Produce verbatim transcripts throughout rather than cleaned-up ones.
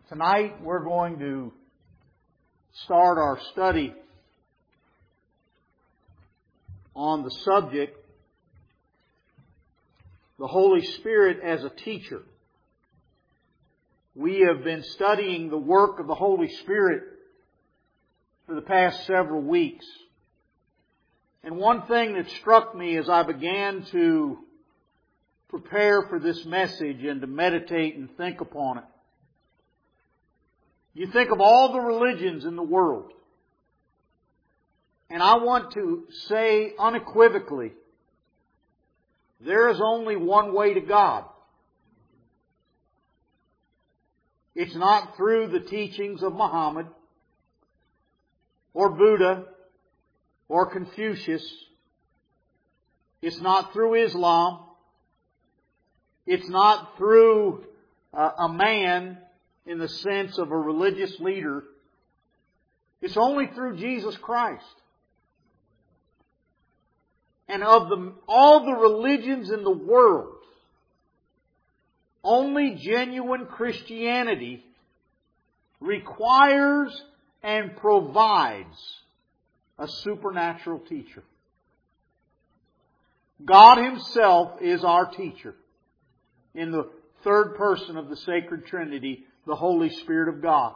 Tonight we're going to start our study on the subject, the Holy Spirit as a teacher. We have been studying the work of the Holy Spirit for the past several weeks. And one thing that struck me as I began to prepare for this message and to meditate and think upon it, you think of all the religions in the world. And I want to say unequivocally, there is only one way to God. It's not through the teachings of Muhammad or Buddha or Confucius. It's not through Islam. It's not through uh, a man in the sense of a religious leader. It's only through Jesus Christ. And of the, all the religions in the world, only genuine Christianity requires and provides a supernatural teacher. God Himself is our teacher in the third person of the Sacred Trinity, the Holy Spirit of God.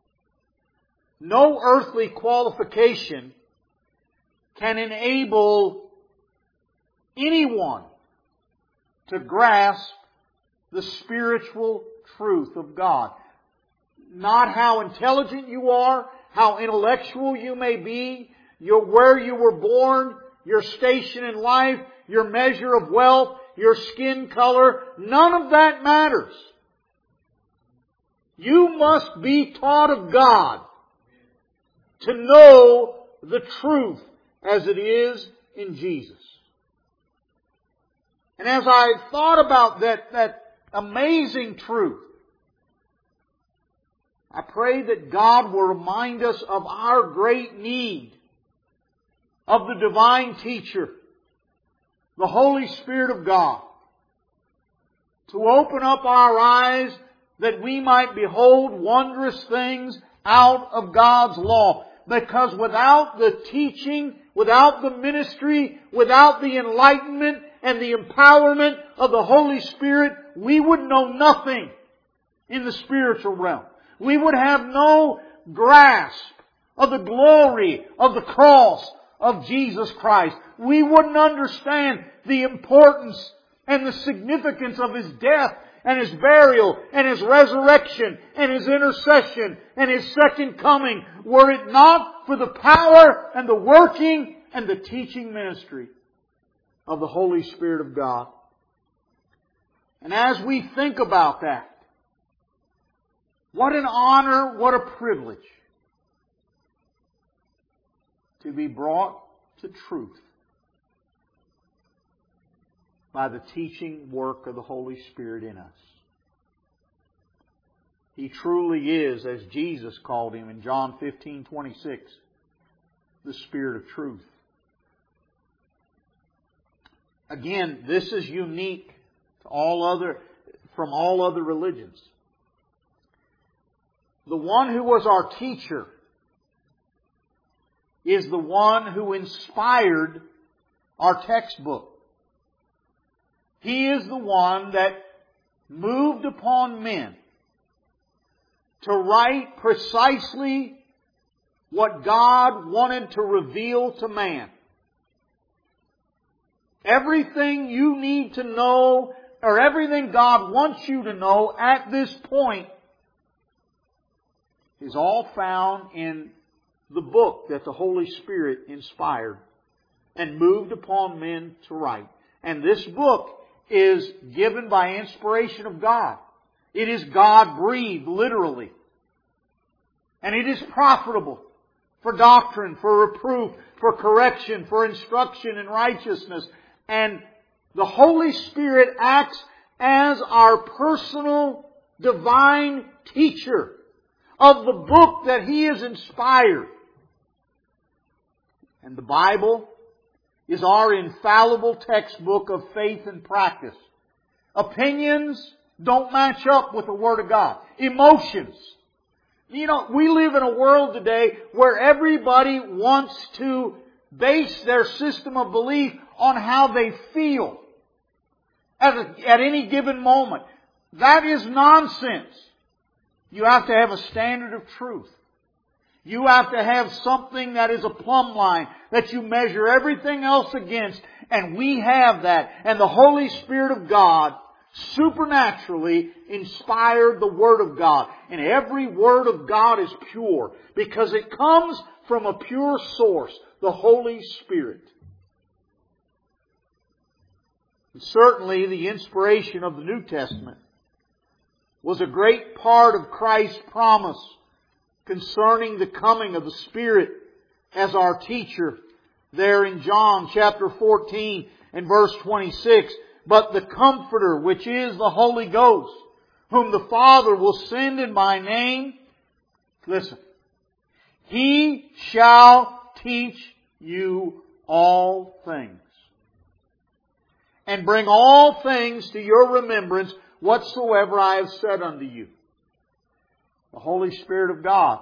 No earthly qualification can enable anyone to grasp the spiritual truth of God. Not how intelligent you are, how intellectual you may be, your, where you were born, your station in life, your measure of wealth, your skin color. None of that matters. You must be taught of God to know the truth as it is in Jesus. And as I thought about that, that amazing truth, I pray that God will remind us of our great need of the divine teacher, the Holy Spirit of God, to open up our eyes that we might behold wondrous things out of God's law. Because without the teaching, without the ministry, without the enlightenment and the empowerment of the Holy Spirit, we would know nothing in the spiritual realm. We would have no grasp of the glory of the cross of Jesus Christ. We wouldn't understand the importance and the significance of His death and His burial and His resurrection and His intercession and His second coming, were it not for the power and the working and the teaching ministry of the Holy Spirit of God. And as we think about that, what an honor, what a privilege to be brought to truth by the teaching work of the Holy Spirit in us. He truly is, as Jesus called Him in John fifteen twenty-six, the Spirit of truth. Again, this is unique to all other, from all other religions. The one who was our teacher is the one who inspired our textbook. He is the one that moved upon men to write precisely what God wanted to reveal to man. Everything you need to know, or everything God wants you to know at this point, is all found in the book that the Holy Spirit inspired and moved upon men to write. And this book is given by inspiration of God. It is God-breathed, literally. And it is profitable for doctrine, for reproof, for correction, for instruction in righteousness. And the Holy Spirit acts as our personal divine teacher of the book that He has inspired. And the Bible is our infallible textbook of faith and practice. Opinions don't match up with the Word of God. Emotions You know, we live in a world today where everybody wants to base their system of belief on how they feel at, a, at any given moment. That is nonsense. You have to have a standard of truth. You have to have something that is a plumb line that you measure everything else against. And we have that. And the Holy Spirit of God supernaturally inspired the Word of God. And every Word of God is pure because it comes from a pure source, the Holy Spirit. And certainly the inspiration of the New Testament was a great part of Christ's promise concerning the coming of the Spirit as our teacher there in John chapter fourteen and verse twenty-six. But the Comforter, which is the Holy Ghost, whom the Father will send in my name, listen, He shall teach you all things, and bring all things to your remembrance whatsoever I have said unto you. The Holy Spirit of God,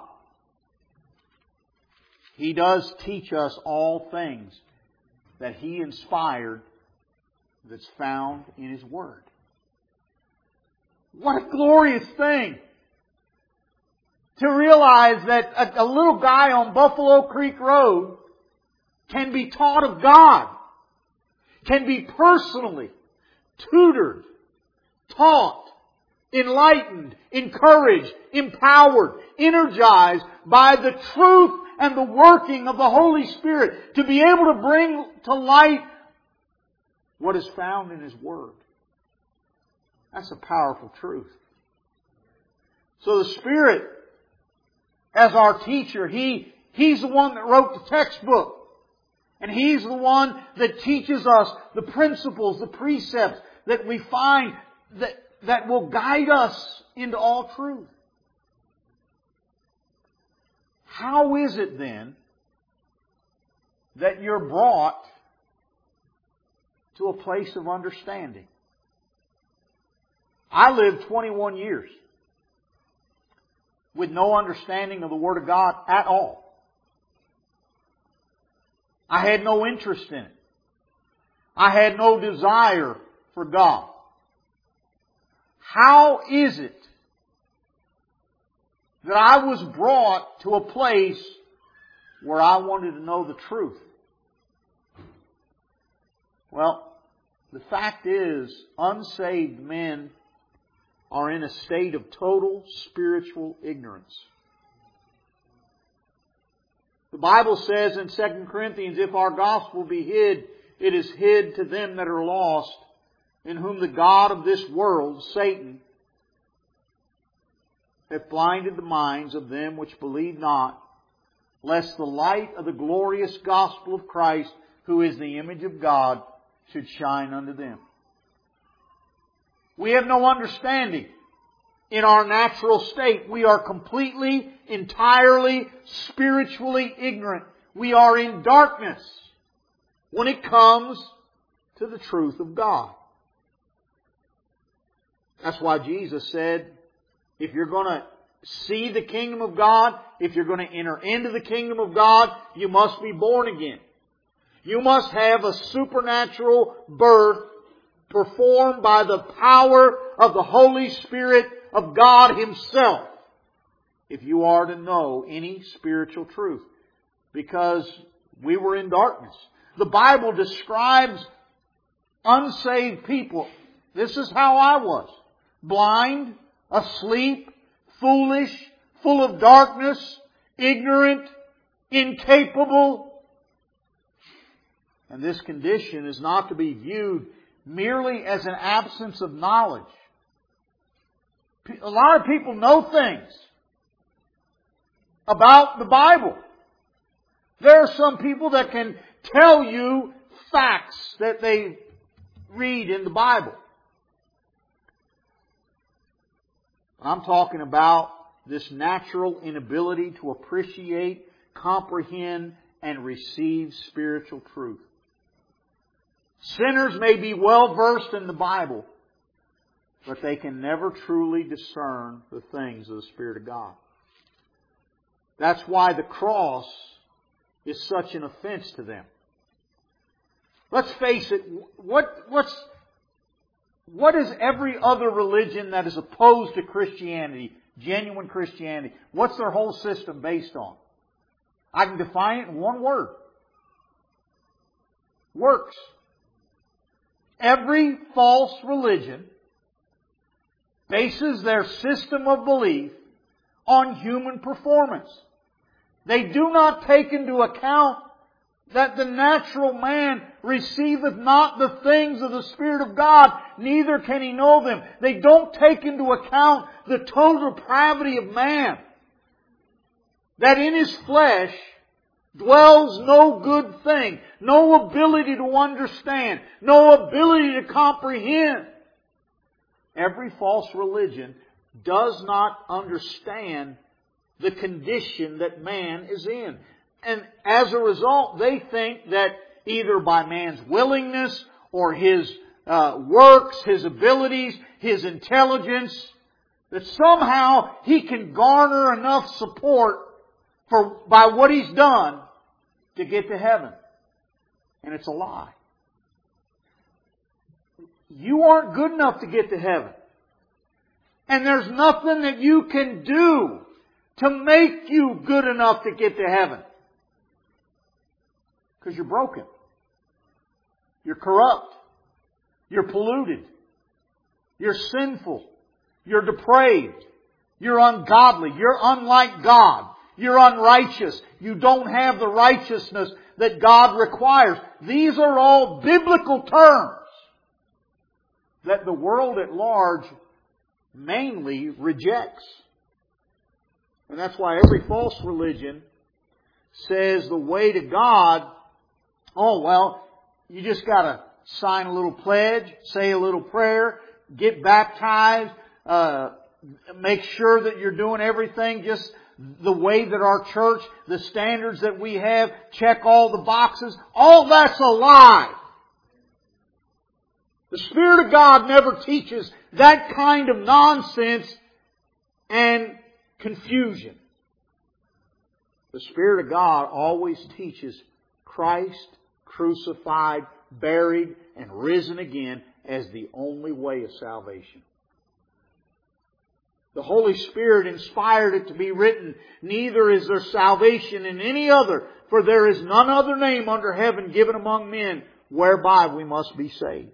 He does teach us all things that He inspired that's found in His Word. What a glorious thing to realize that a, a little guy on Buffalo Creek Road can be taught of God, can be personally tutored, taught, enlightened, encouraged, empowered, energized by the truth and the working of the Holy Spirit to be able to bring to light what is found in His Word. That's a powerful truth. So the Spirit, as our teacher, He, He's the one that wrote the textbook. And He's the one that teaches us the principles, the precepts that we find that, that will guide us into all truth. How is it then that you're brought to a place of understanding? I lived twenty-one years with no understanding of the Word of God at all. I had no interest in it. I had no desire for God. How is it that I was brought to a place where I wanted to know the truth? Well, the fact is, unsaved men are in a state of total spiritual ignorance. The Bible says in Second Corinthians, if our gospel be hid, it is hid to them that are lost, in whom the God of this world, Satan, hath blinded the minds of them which believe not, lest the light of the glorious gospel of Christ, who is the image of God, should shine unto them. We have no understanding in our natural state. We are completely, entirely, spiritually ignorant. We are in darkness when it comes to the truth of God. That's why Jesus said, if you're going to see the kingdom of God, if you're going to enter into the kingdom of God, you must be born again. You must have a supernatural birth performed by the power of the Holy Spirit of God Himself, if you are to know any spiritual truth. Because we were in darkness. The Bible describes unsaved people. This is how I was. Blind, asleep, foolish, full of darkness, ignorant, incapable. And this condition is not to be viewed merely as an absence of knowledge. A lot of people know things about the Bible. There are some people that can tell you facts that they read in the Bible. I'm talking about this natural inability to appreciate, comprehend, and receive spiritual truth. Sinners may be well versed in the Bible, but they can never truly discern the things of the Spirit of God. That's why the cross is such an offense to them. Let's face it, what, what's, what is every other religion that is opposed to Christianity, genuine Christianity, what's their whole system based on? I can define it in one word. Works. Every false religion bases their system of belief on human performance. They do not take into account that the natural man receiveth not the things of the Spirit of God, neither can he know them. They don't take into account the total depravity of man. That in his flesh dwells no good thing, no ability to understand, no ability to comprehend. Every false religion does not understand the condition that man is in. And as a result, they think that either by man's willingness or his uh, works, his abilities, his intelligence, that somehow he can garner enough support for by what he's done to get to heaven. And it's a lie. You aren't good enough to get to heaven. And there's nothing that you can do to make you good enough to get to heaven. Because you're broken. You're corrupt. You're polluted. You're sinful. You're depraved. You're ungodly. You're unlike God. You're unrighteous. You don't have the righteousness that God requires. These are all biblical terms that the world at large mainly rejects. And that's why every false religion says the way to God, oh well, you just got to sign a little pledge, say a little prayer, get baptized, uh, make sure that you're doing everything just the way that our church, the standards that we have, check all the boxes. All that's a lie. The Spirit of God never teaches that kind of nonsense and confusion. The Spirit of God always teaches Christ crucified, buried, and risen again as the only way of salvation. The Holy Spirit inspired it to be written, neither is there salvation in any other, for there is none other name under heaven given among men whereby we must be saved.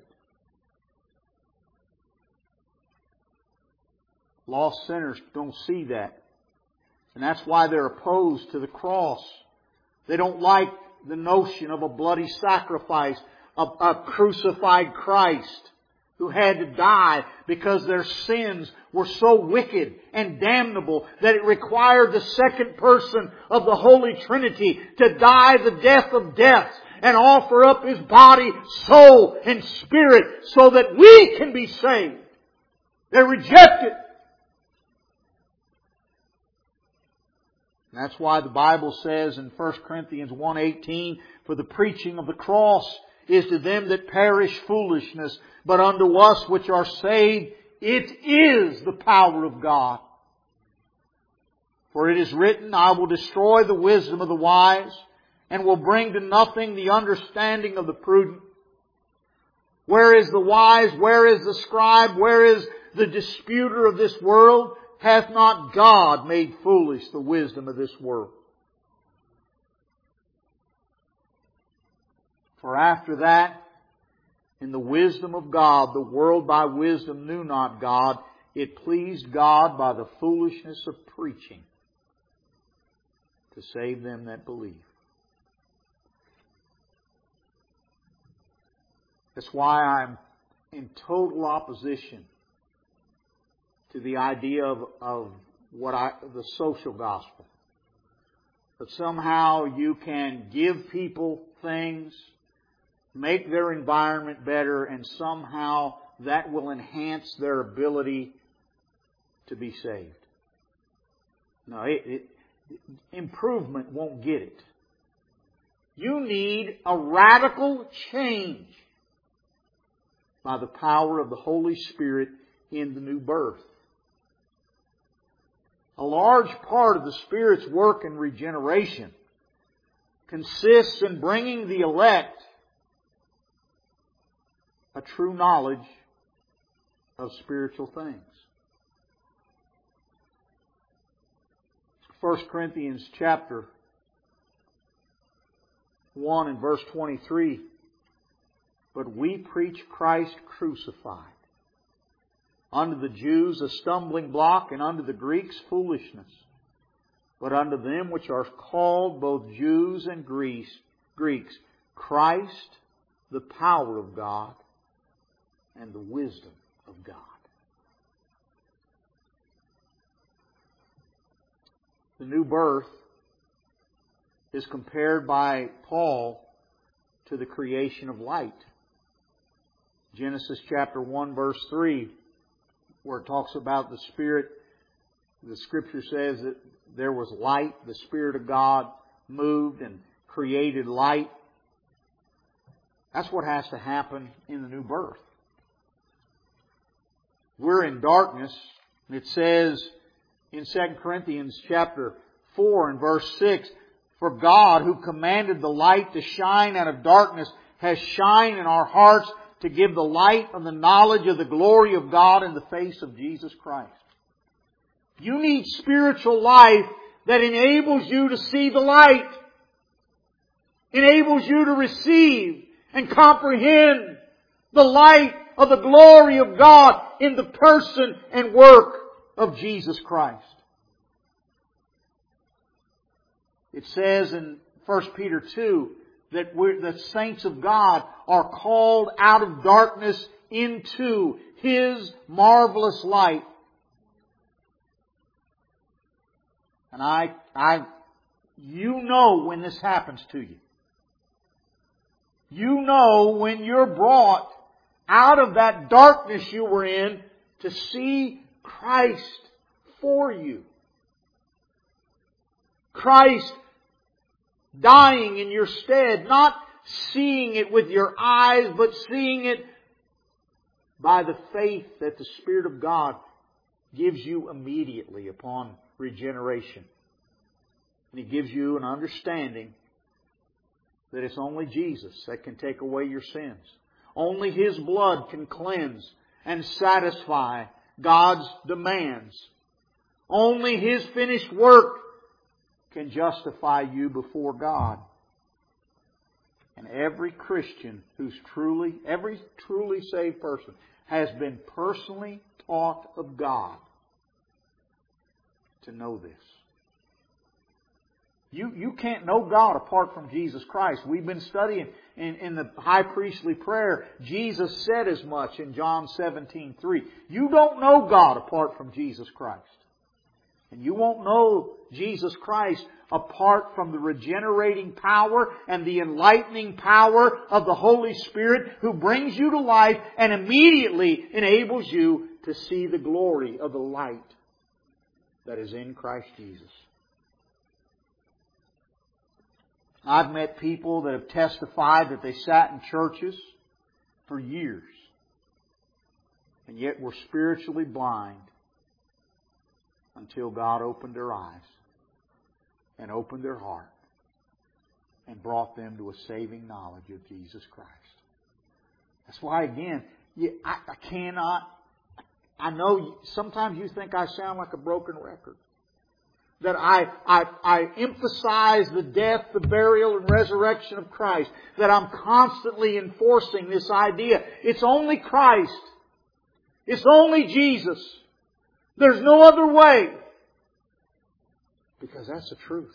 Lost sinners don't see that. And that's why they're opposed to the cross. They don't like the notion of a bloody sacrifice, of a crucified Christ who had to die because their sins were so wicked and damnable that it required the second person of the Holy Trinity to die the death of death and offer up His body, soul, and spirit so that we can be saved. They reject it. That's why the Bible says in First Corinthians one eighteen, for the preaching of the cross is to them that perish foolishness, but unto us which are saved, it is the power of God. For it is written, I will destroy the wisdom of the wise, and will bring to nothing the understanding of the prudent. Where is the wise? Where is the scribe? Where is the disputer of this world? Hath not God made foolish the wisdom of this world? For after that, in the wisdom of God, the world by wisdom knew not God. It pleased God by the foolishness of preaching to save them that believe. That's why I'm in total opposition to the idea of, of what I, the social gospel. That somehow you can give people things, make their environment better, and somehow that will enhance their ability to be saved. No, it, it, improvement won't get it. You need a radical change by the power of the Holy Spirit in the new birth. A large part of the Spirit's work in regeneration consists in bringing the elect a true knowledge of spiritual things. First Corinthians chapter one and verse twenty-three. But we preach Christ crucified, unto the Jews a stumbling block, and unto the Greeks foolishness. But unto them which are called, both Jews and Greeks, Greeks, Christ, the power of God, and the wisdom of God. The new birth is compared by Paul to the creation of light. Genesis chapter one verse three, where it talks about the Spirit, the Scripture says that there was light, the Spirit of God moved and created light. That's what has to happen in the new birth. We're in darkness, and it says in Second Corinthians chapter four and verse six, for God, who commanded the light to shine out of darkness, has shined in our hearts to give the light of the knowledge of the glory of God in the face of Jesus Christ. You need spiritual life that enables you to see the light, enables you to receive and comprehend the light of the glory of God in the person and work of Jesus Christ. It says in First Peter two that we're, the saints of God are called out of darkness into His marvelous light. And I, I, you know when this happens to you. You know when you're brought out of that darkness you were in to see Christ for you. Christ dying in your stead, not seeing it with your eyes, but seeing it by the faith that the Spirit of God gives you immediately upon regeneration. And He gives you an understanding that it's only Jesus that can take away your sins. Only His blood can cleanse and satisfy God's demands. Only His finished work can justify you before God. And every Christian who's truly, every truly saved person has been personally taught of God to know this. You, you can't know God apart from Jesus Christ. We've been studying in, in the high priestly prayer. Jesus said as much in John seventeen three. You don't know God apart from Jesus Christ. And you won't know Jesus Christ apart from the regenerating power and the enlightening power of the Holy Spirit, who brings you to life and immediately enables you to see the glory of the light that is in Christ Jesus. I've met people that have testified that they sat in churches for years and yet were spiritually blind until God opened their eyes and opened their heart and brought them to a saving knowledge of Jesus Christ. That's why, again, I, I cannot, I know sometimes you think I sound like a broken record. That I, I, I emphasize the death, the burial, and resurrection of Christ. That I'm constantly enforcing this idea. It's only Christ. It's only Jesus. There's no other way. Because that's the truth.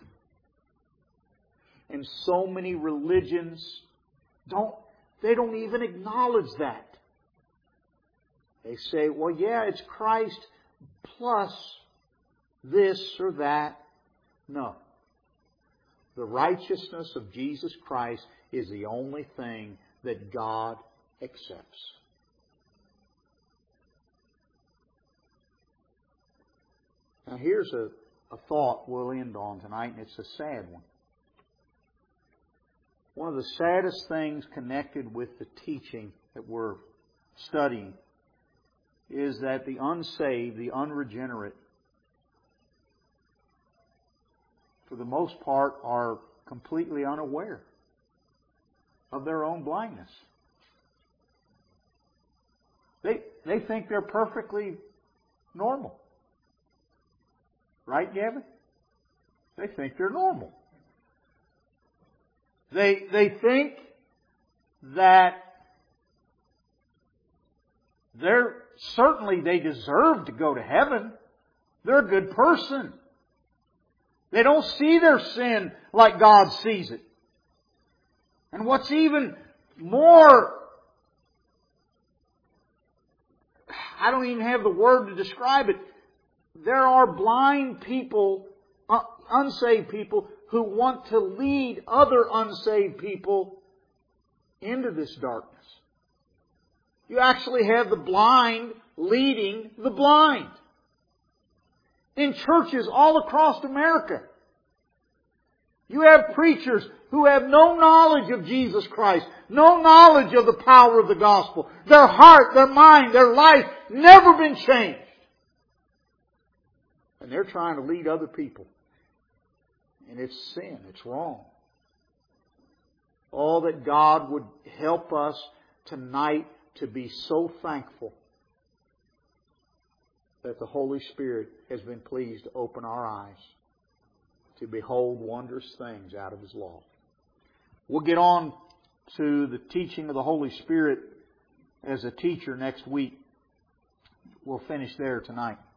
And so many religions don't, they don't even acknowledge that. They say, well, yeah, it's Christ plus this or that. No. The righteousness of Jesus Christ is the only thing that God accepts. Now here's a, a thought we'll end on tonight, and it's a sad one. One of the saddest things connected with the teaching that we're studying is that the unsaved, the unregenerate, for the most part, are completely unaware of their own blindness. They, they think they're perfectly normal. Right, Gavin? They think they're normal. They, they think that they're, certainly they deserve to go to heaven. They're a good person. They don't see their sin like God sees it. And what's even more, I don't even have the word to describe it. There are blind people, uh, unsaved people, who want to lead other unsaved people into this darkness. You actually have the blind leading the blind. In churches all across America. You have preachers who have no knowledge of Jesus Christ, no knowledge of the power of the gospel. Their heart, their mind, their life never been changed. And they're trying to lead other people. And it's sin. It's wrong. Oh, that God would help us tonight to be so thankful that the Holy Spirit has been pleased to open our eyes to behold wondrous things out of His law. We'll get on to the teaching of the Holy Spirit as a teacher next week. We'll finish there tonight.